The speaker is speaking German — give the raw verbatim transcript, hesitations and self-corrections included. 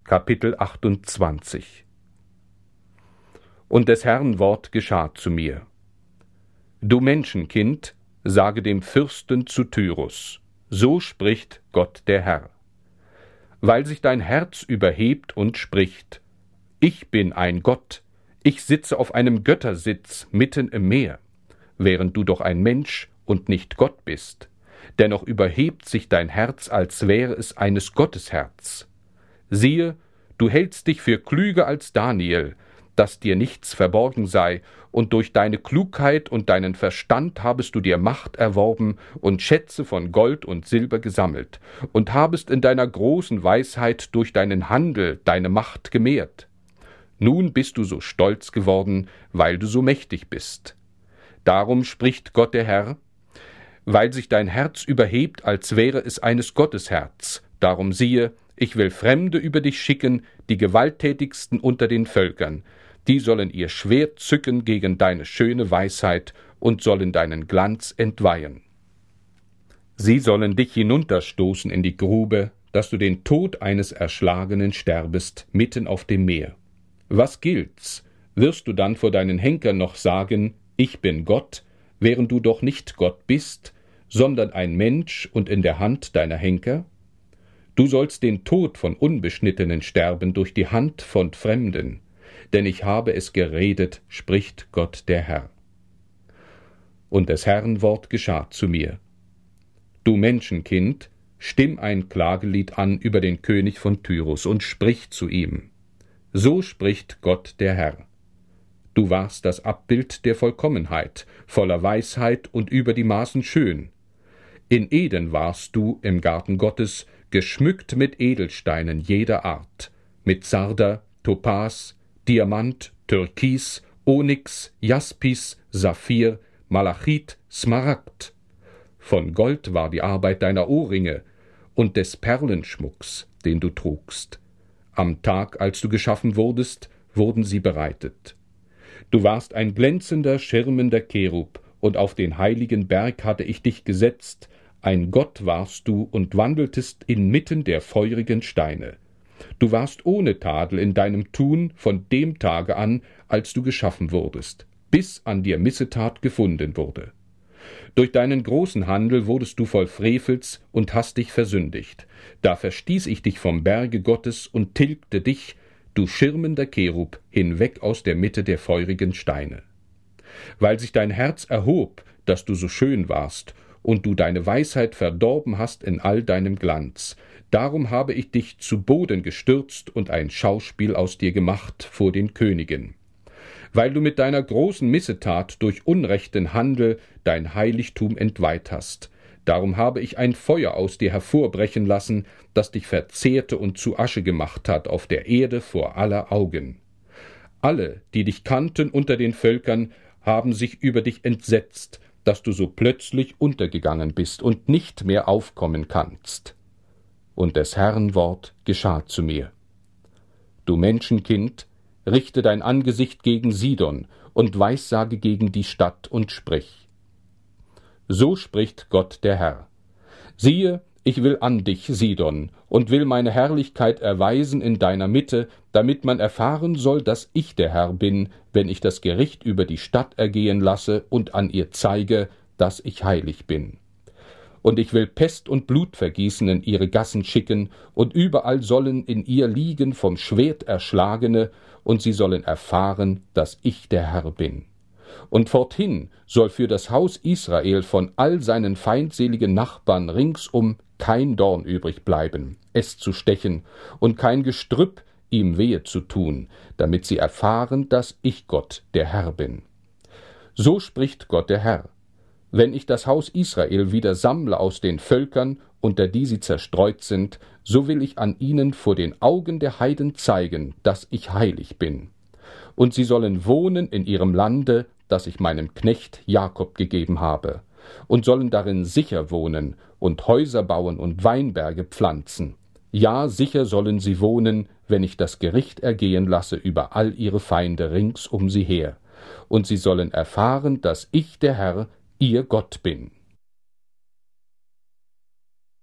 Kapitel achtundzwanzig. Und des Herrn Wort geschah zu mir: Du Menschenkind, sage dem Fürsten zu Tyrus, so spricht Gott der Herr. Weil sich dein Herz überhebt und spricht: Ich bin ein Gott, ich sitze auf einem Göttersitz mitten im Meer, während du doch ein Mensch und nicht Gott bist. Dennoch überhebt sich dein Herz, als wäre es eines Gottes Herz. Siehe, du hältst dich für klüger als Daniel, dass dir nichts verborgen sei, und durch deine Klugheit und deinen Verstand habest du dir Macht erworben und Schätze von Gold und Silber gesammelt, und habest in deiner großen Weisheit durch deinen Handel deine Macht gemehrt. Nun bist du so stolz geworden, weil du so mächtig bist. Darum spricht Gott der Herr: Weil sich dein Herz überhebt, als wäre es eines Gottes Herz, darum siehe, ich will Fremde über dich schicken, die gewalttätigsten unter den Völkern. Die sollen ihr Schwert zücken gegen deine schöne Weisheit und sollen deinen Glanz entweihen. Sie sollen dich hinunterstoßen in die Grube, dass du den Tod eines Erschlagenen sterbest, mitten auf dem Meer. Was gilt's? Wirst du dann vor deinen Henkern noch sagen: Ich bin Gott, während du doch nicht Gott bist, sondern ein Mensch und in der Hand deiner Henker? Du sollst den Tod von Unbeschnittenen sterben durch die Hand von Fremden, denn ich habe es geredet, spricht Gott der Herr. Und des Herrn Wort geschah zu mir: Du Menschenkind, stimm ein Klagelied an über den König von Tyrus und sprich zu ihm: So spricht Gott der Herr. Du warst das Abbild der Vollkommenheit, voller Weisheit und über die Maßen schön. In Eden warst du im Garten Gottes, geschmückt mit Edelsteinen jeder Art, mit Sarder, Topas, Diamant, Türkis, Onyx, Jaspis, Saphir, Malachit, Smaragd. Von Gold war die Arbeit deiner Ohrringe und des Perlenschmucks, den du trugst. Am Tag, als du geschaffen wurdest, wurden sie bereitet. Du warst ein glänzender, schirmender Cherub, und auf den heiligen Berg hatte ich dich gesetzt. Ein Gott warst du und wandeltest inmitten der feurigen Steine. Du warst ohne Tadel in deinem Tun von dem Tage an, als du geschaffen wurdest, bis an dir Missetat gefunden wurde. Durch deinen großen Handel wurdest du voll Frevels und hast dich versündigt. Da verstieß ich dich vom Berge Gottes und tilgte dich, du schirmender Cherub, hinweg aus der Mitte der feurigen Steine. Weil sich dein Herz erhob, dass du so schön warst, und du deine Weisheit verdorben hast in all deinem Glanz, darum habe ich dich zu Boden gestürzt und ein Schauspiel aus dir gemacht vor den Königen. Weil du mit deiner großen Missetat durch unrechten Handel dein Heiligtum entweiht hast, darum habe ich ein Feuer aus dir hervorbrechen lassen, das dich verzehrte und zu Asche gemacht hat auf der Erde vor aller Augen. Alle, die dich kannten unter den Völkern, haben sich über dich entsetzt, dass du so plötzlich untergegangen bist und nicht mehr aufkommen kannst. Und des Herrn Wort geschah zu mir: Du Menschenkind, richte dein Angesicht gegen Sidon und weissage gegen die Stadt und sprich: So spricht Gott der Herr: Siehe, ich will an dich, Sidon, und will meine Herrlichkeit erweisen in deiner Mitte, damit man erfahren soll, dass ich der Herr bin, wenn ich das Gericht über die Stadt ergehen lasse und an ihr zeige, dass ich heilig bin. Und ich will Pest und Blutvergießen in ihre Gassen schicken, und überall sollen in ihr liegen vom Schwert Erschlagene, und sie sollen erfahren, dass ich der Herr bin. Und forthin soll für das Haus Israel von all seinen feindseligen Nachbarn ringsum kein Dorn übrig bleiben, es zu stechen, und kein Gestrüpp ihm wehe zu tun, damit sie erfahren, dass ich Gott, der Herr bin. So spricht Gott der Herr: Wenn ich das Haus Israel wieder sammle aus den Völkern, unter die sie zerstreut sind, so will ich an ihnen vor den Augen der Heiden zeigen, dass ich heilig bin. Und sie sollen wohnen in ihrem Lande, das ich meinem Knecht Jakob gegeben habe, und sollen darin sicher wohnen und Häuser bauen und Weinberge pflanzen. Ja, sicher sollen sie wohnen, wenn ich das Gericht ergehen lasse über all ihre Feinde rings um sie her. Und sie sollen erfahren, dass ich, der Herr, ihr Gott bin.